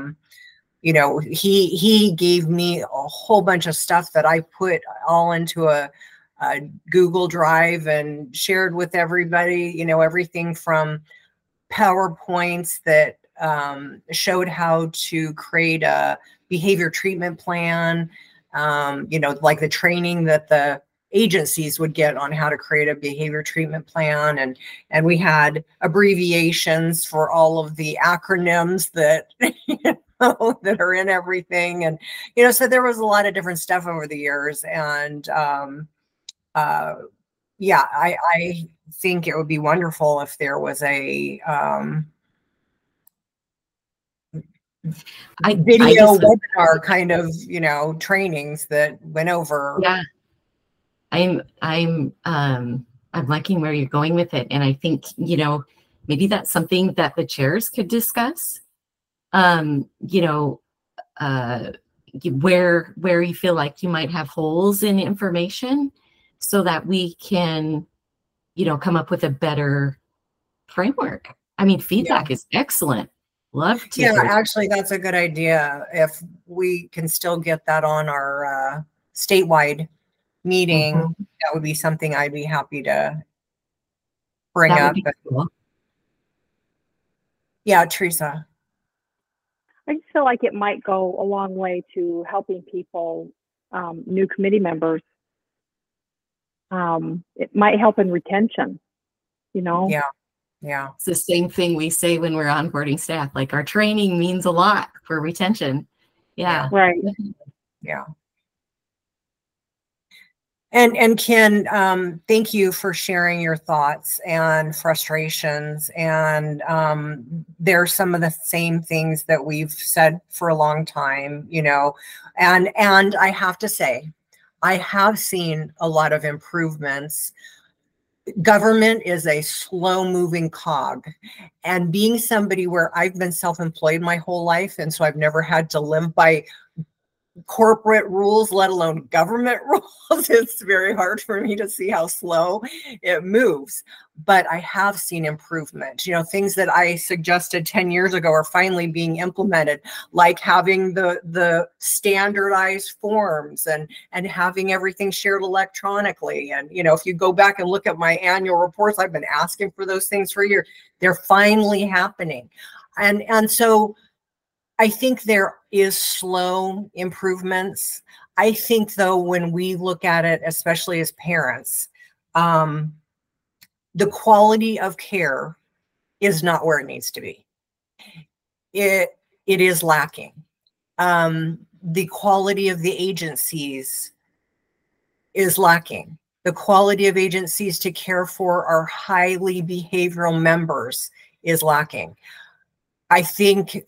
he gave me a whole bunch of stuff that I put all into a Google Drive and shared with everybody, everything from PowerPoints that showed how to create a behavior treatment plan, you know, like the training that the agencies would get on how to create a behavior treatment plan. And we had abbreviations for all of the acronyms that, you know, that are in everything. And, you know, so there was a lot of different stuff over the years. And yeah, I think it would be wonderful if there was a video webinar kind of, you know, trainings that went over. Yeah. I'm liking where you're going with it. And I think, you know, maybe that's something that the chairs could discuss. You know, where you feel like you might have holes in information so that we can, you know, come up with a better framework. I mean, feedback is excellent. Love to. Yeah, actually, that's a good idea. If we can still get that on our statewide meeting, that would be something I'd be happy to bring up. Cool. Yeah, Teresa. I just feel like it might go a long way to helping people, new committee members. It might help in retention, you know? Yeah. Yeah. It's the same thing we say when we're onboarding staff, like our training means a lot for retention. Yeah. Right. Yeah. And Ken, thank you for sharing your thoughts and frustrations. And they're some of the same things that we've said for a long time, you know, and I have to say, I have seen a lot of improvements. Government is a slow moving cog, and being somebody where I've been self-employed my whole life, and so I've never had to live by corporate rules, let alone government rules, it's very hard for me to see how slow it moves. But I have seen improvement. You know, things that I suggested 10 years ago are finally being implemented, like having the standardized forms and having everything shared electronically. And, you know, if you go back and look at my annual reports, I've been asking for those things for a year. They're finally happening. And so I think there is slow improvements. I think, though, when we look at it, especially as parents, the quality of care is not where it needs to be. It is lacking. The quality of the agencies is lacking. The quality of agencies to care for our highly behavioral members is lacking. I think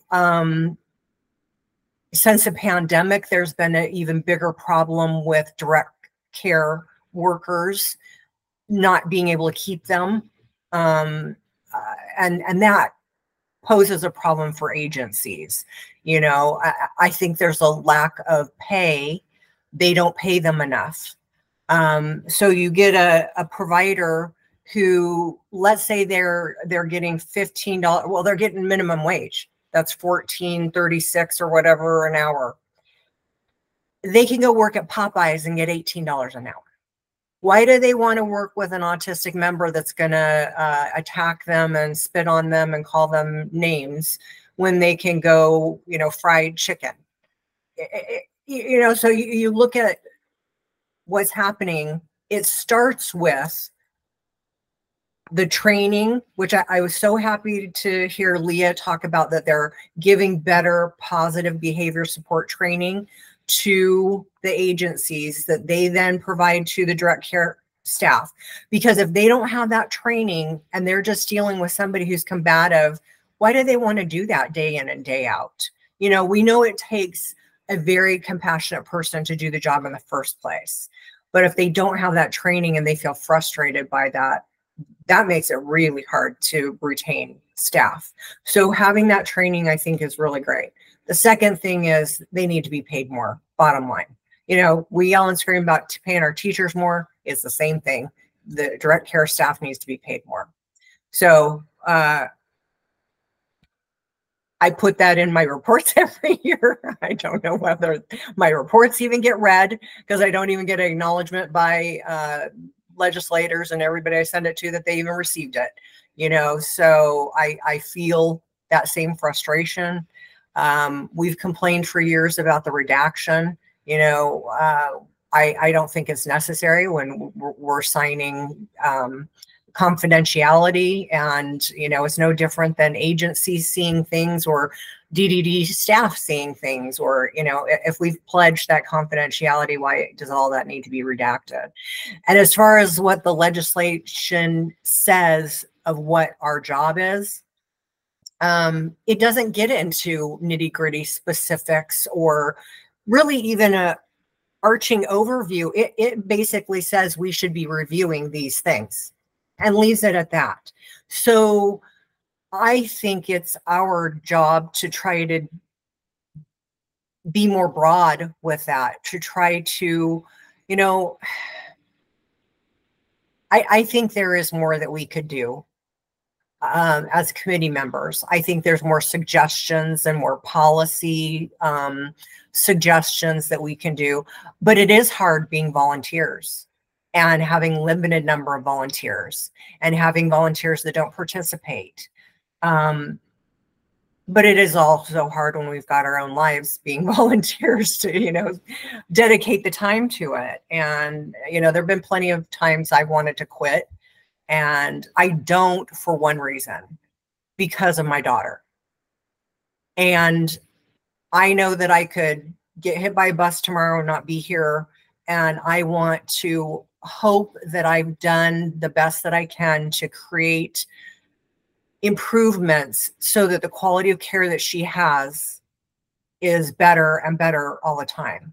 since the pandemic, there's been an even bigger problem with direct care workers not being able to keep them. And that poses a problem for agencies. You know, I think there's a lack of pay. They don't pay them enough. So you get a provider who, let's say they're getting $15, well, they're getting minimum wage. That's $14.36 or whatever an hour. They can go work at Popeyes and get $18 an hour. Why do they want to work with an autistic member that's going to attack them and spit on them and call them names when they can go, you know, fried chicken? You know, so you look at what's happening. It starts with the training, which I was so happy to hear Leah talk about, that they're giving better positive behavior support training to the agencies that they then provide to the direct care staff. Because if they don't have that training and they're just dealing with somebody who's combative, why do they want to do that day in and day out? You know, we know it takes a very compassionate person to do the job in the first place. But if they don't have that training and they feel frustrated by that, that makes it really hard to retain staff. So having that training, I think, is really great. The second thing is they need to be paid more, bottom line. You know, we yell and scream about paying our teachers more. It's the same thing. The direct care staff needs to be paid more. So I put that in my reports every year. I don't know whether my reports even get read, because I don't even get an acknowledgement by legislators and everybody I send it to that they even received it, you know. So I feel that same frustration. We've complained for years about the redaction You know, I don't think it's necessary when we're signing confidentiality, and, you know, it's no different than agencies seeing things or DDD staff seeing things, or, you know, if we've pledged that confidentiality, why does all that need to be redacted? And as far as what the legislation says of what our job is, it doesn't get into nitty-gritty specifics or really even a arching overview. It basically says we should be reviewing these things and leaves it at that. So I think it's our job to try to be more broad with that, to try to, you know, I think there is more that we could do as committee members. I think there's more suggestions and more policy suggestions that we can do, but it is hard being volunteers and having limited number of volunteers and having volunteers that don't participate. But it is also hard when we've got our own lives being volunteers to, you know, dedicate the time to it. And, you know, there've been plenty of times I wanted to quit, and I don't, for one reason, because of my daughter. And I know that I could get hit by a bus tomorrow and not be here. And I want to hope that I've done the best that I can to create improvements so that the quality of care that she has is better and better all the time.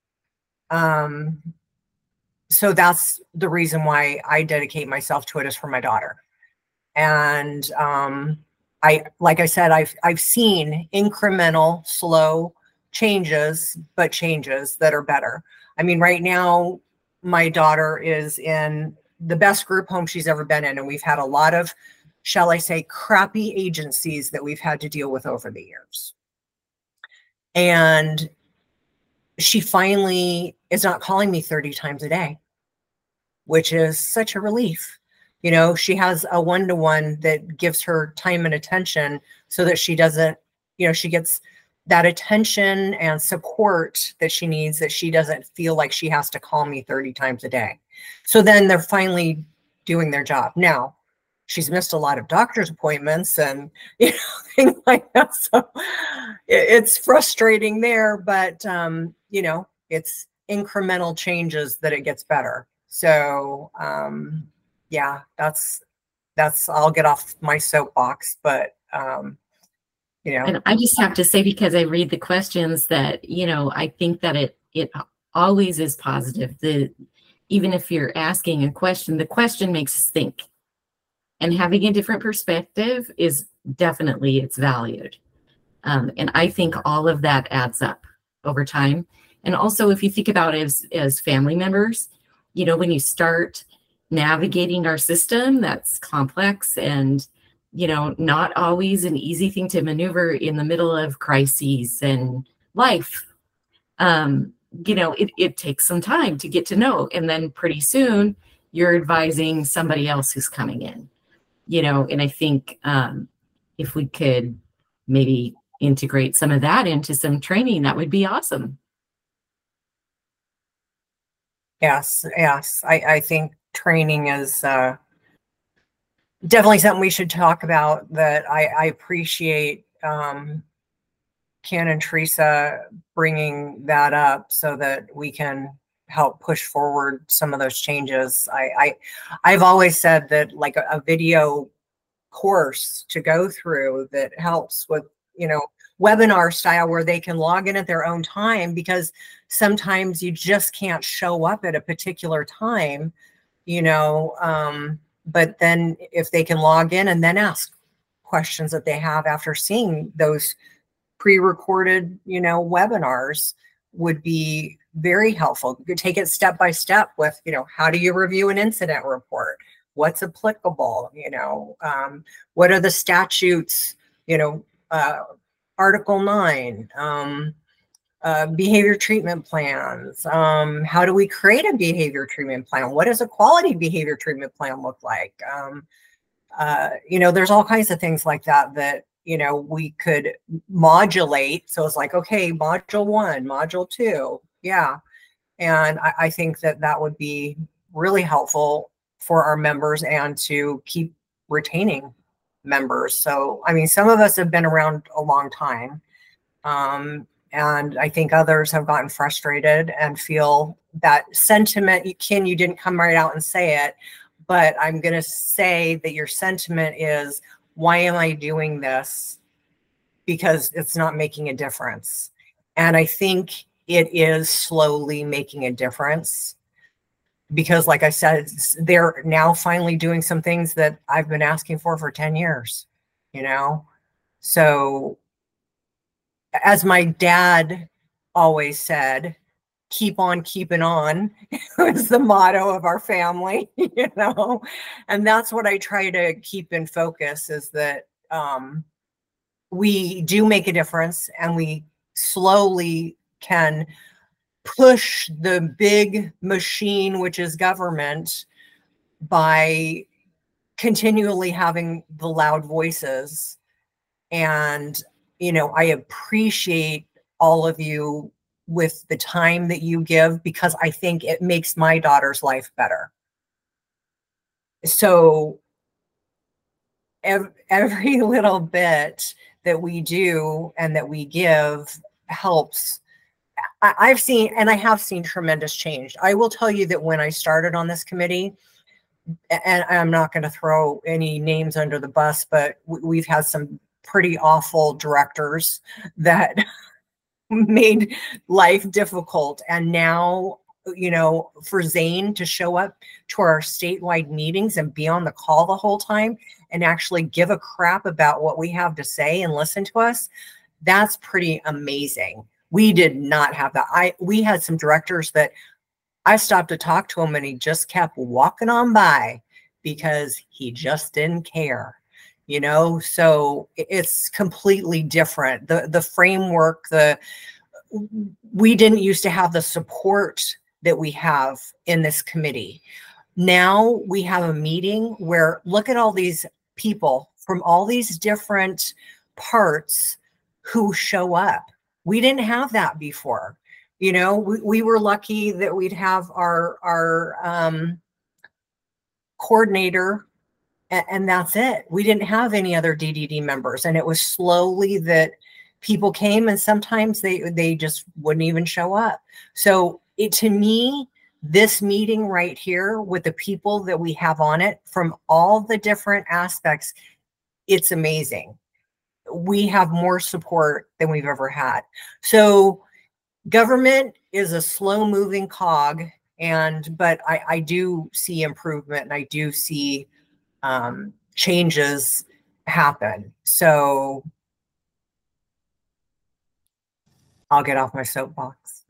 So that's the reason why I dedicate myself to it, is for my daughter. And like I said, I've seen incremental, slow changes, but changes that are better. I mean, right now, my daughter is in the best group home she's ever been in. And we've had a lot of, shall I say, crappy agencies that we've had to deal with over the years. And she finally is not calling me 30 times a day, which is such a relief. You know, she has a one-to-one that gives her time and attention so that she doesn't, you know, she gets that attention and support that she needs, that she doesn't feel like she has to call me 30 times a day. So then they're finally doing their job. Now, she's missed a lot of doctor's appointments and, you know, things like that. So it's frustrating there, but, you know, it's incremental changes that it gets better. So, yeah, that's, I'll get off my soapbox, but, you know. And I just have to say, because I read the questions, that, you know, I think that it always is positive. Even if you're asking a question, the question makes us think. And having a different perspective is definitely, it's valued. And I think all of that adds up over time. And also, if you think about it as family members, you know, when you start navigating our system, that's complex and, you know, not always an easy thing to maneuver in the middle of crises and life. You know, it takes some time to get to know. And then pretty soon you're advising somebody else who's coming in. You know, and I think if we could maybe integrate some of that into some training, that would be awesome. Yes, yes. I think training is definitely something we should talk about, that I appreciate Ken and Teresa bringing that up so that we can help push forward some of those changes. I've always said that, like, a video course to go through that helps with, you know, webinar style, where they can log in at their own time, because sometimes you just can't show up at a particular time, you know, but then if they can log in and then ask questions that they have after seeing those pre-recorded, you know, webinars, would be very helpful. You could take it step by step with, you know, how do you review an incident report? What's applicable? You know, what are the statutes? You know, Article 9, behavior treatment plans. How do we create a behavior treatment plan? What does a quality behavior treatment plan look like? You know, there's all kinds of things like that that, you know, we could modulate. So it's like, okay, module 1, module 2, Yeah. And I think that that would be really helpful for our members and to keep retaining members. So, I mean, some of us have been around a long time. And I think others have gotten frustrated and feel that sentiment. You didn't come right out and say it, but I'm going to say that your sentiment is, why am I doing this? Because it's not making a difference. And I think it is slowly making a difference, because like I said, they're now finally doing some things that I've been asking for 10 years, you know? So as my dad always said, keep on keeping on was the motto of our family, you know? And that's what I try to keep in focus, is that we do make a difference, and we slowly can push the big machine, which is government, by continually having the loud voices. And, you know, I appreciate all of you with the time that you give, because I think it makes my daughter's life better. So every little bit that we do and that we give helps. I have seen tremendous change. I will tell you that when I started on this committee, and I'm not going to throw any names under the bus, but we've had some pretty awful directors that made life difficult. And now, you know, for Zane to show up to our statewide meetings and be on the call the whole time and actually give a crap about what we have to say and listen to us, that's pretty amazing. We did not have that. We had some directors that I stopped to talk to him and he just kept walking on by because he just didn't care, you know? So it's completely different. The framework, we didn't used to have the support that we have in this committee. Now we have a meeting where, look at all these people from all these different parts who show up. We didn't have that before. You know, we were lucky that we'd have our coordinator, and that's it. We didn't have any other DDD members. And it was slowly that people came, and sometimes they just wouldn't even show up. So to me, this meeting right here with the people that we have on it from all the different aspects, it's amazing. We have more support than we've ever had. So government is a slow moving cog, but I do see improvement, and I do see changes happen. So I'll get off my soapbox.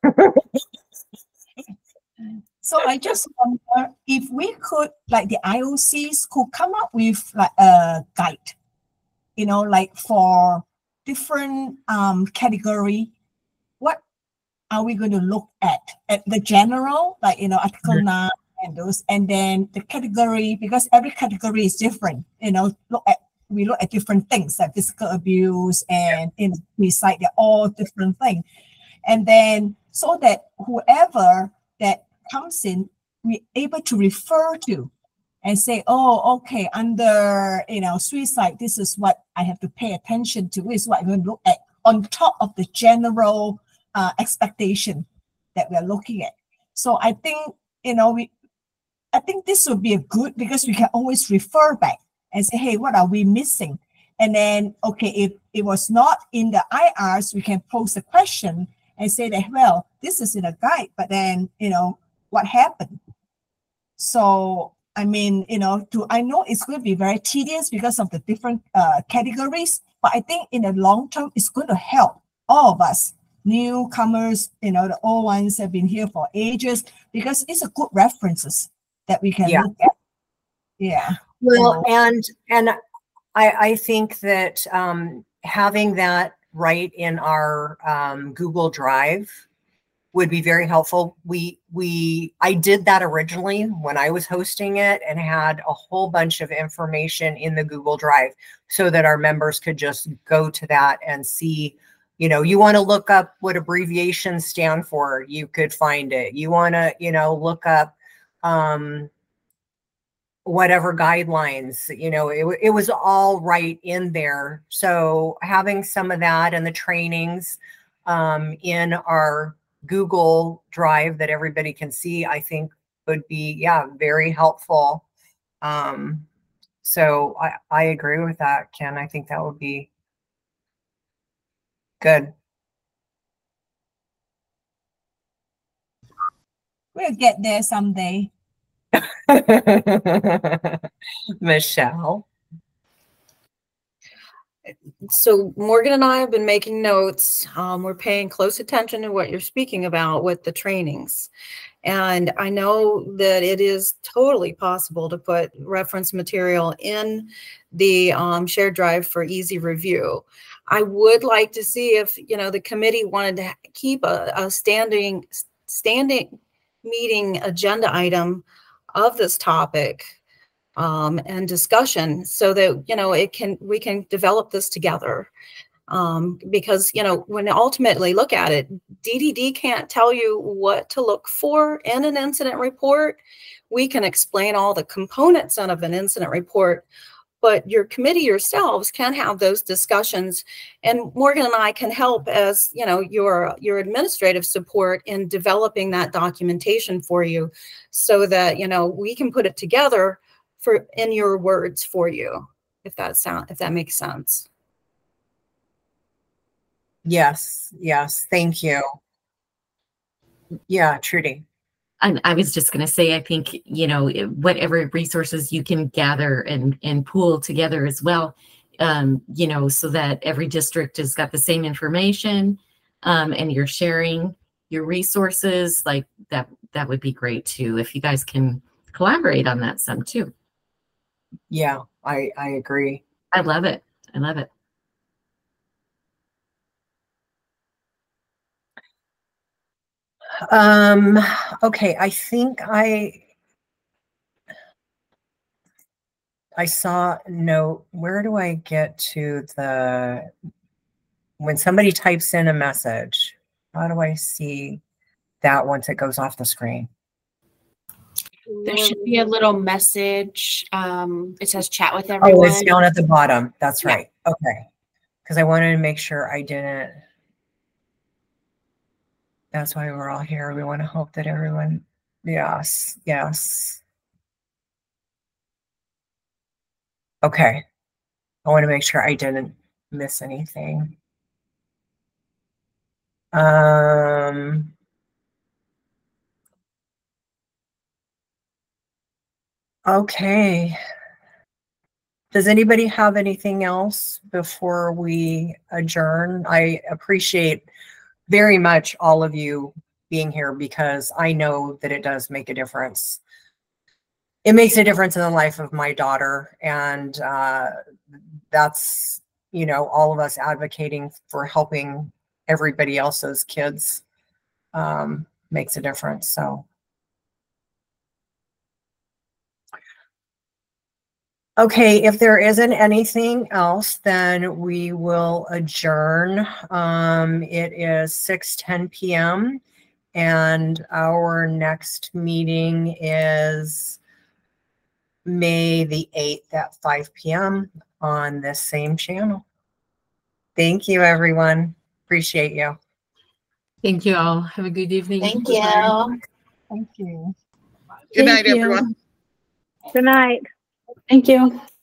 So I just wonder if we could, like the IOCs could come up with like a guide, you know, like for different category. What are we going to look at the general, like, you know, Article 9 and those, and then the category, because every category is different, you know, we look at different things like physical abuse and in suicide, they're all different things. And then so that whoever that comes in, we're able to refer to and say, oh, okay, under, you know, suicide, this is what I have to pay attention to, this is what I'm going to look at on top of the general expectation that we're looking at. So I think, you know, I think this would be a good, because we can always refer back and say, hey, what are we missing? And then, okay, if it was not in the IRs, we can pose a question and say that, well, this is in a guide, but then, you know, what happened? So, I mean, you know, I know it's going to be very tedious because of the different categories, but I think in the long term, it's going to help all of us, newcomers, you know, the old ones have been here for ages, because it's a good references that we can look at. Yeah. Well, and I think that having that right in our Google Drive would be very helpful. I did that originally when I was hosting it, and had a whole bunch of information in the Google Drive so that our members could just go to that and see You know, you want to look up what abbreviations stand for, you could find it. You want to, you know, look up whatever guidelines, you know, it was all right in there. So having some of that and the trainings in our Google Drive that everybody can see, I think would be, yeah, very helpful. So I agree with that, Ken. I think that would be good. We'll get there someday. Michelle. So Morgan and I have been making notes. We're paying close attention to what you're speaking about with the trainings. And I know that it is totally possible to put reference material in the shared drive for easy review. I would like to see if, you know, the committee wanted to keep a standing meeting agenda item of this topic and discussion, so that, you know, we can develop this together. Because, you know, when you ultimately look at it, DDD can't tell you what to look for in an incident report. We can explain all the components of an incident report, but your committee yourselves can have those discussions, and Morgan and I can help as, you know, your administrative support in developing that documentation for you, so that, you know, we can put it together in your words for you, if that makes sense. Yes, thank you. Yeah, Trudy. I was just going to say, I think, you know, whatever resources you can gather and pool together as well, you know, so that every district has got the same information, and you're sharing your resources, like that would be great too, if you guys can collaborate on that some too. Yeah, I agree. I love it. I love it. Okay, I think I saw a note. Where do I get to when somebody types in a message? How do I see that once it goes off the screen? There should be a little message. It says chat with everyone. Oh, it's down at the bottom. That's right. Okay. Because I wanted to make sure I didn't. That's why we're all here. We want to hope that everyone, yes. Okay. I want to make sure I didn't miss anything. Okay. Does anybody have anything else before we adjourn? I appreciate very much all of you being here, because I know that it does make a difference. It makes a difference in the life of my daughter, and that's, you know, all of us advocating for helping everybody else's kids makes a difference. So. Okay, if there isn't anything else, then we will adjourn. It is 6:10 p.m. and our next meeting is May the 8th at 5 p.m. on this same channel. Thank you, everyone. Appreciate you. Thank you all. Have a good evening. Thank Goodbye. you. Thank you. Good night, everyone. Good night. Thank you.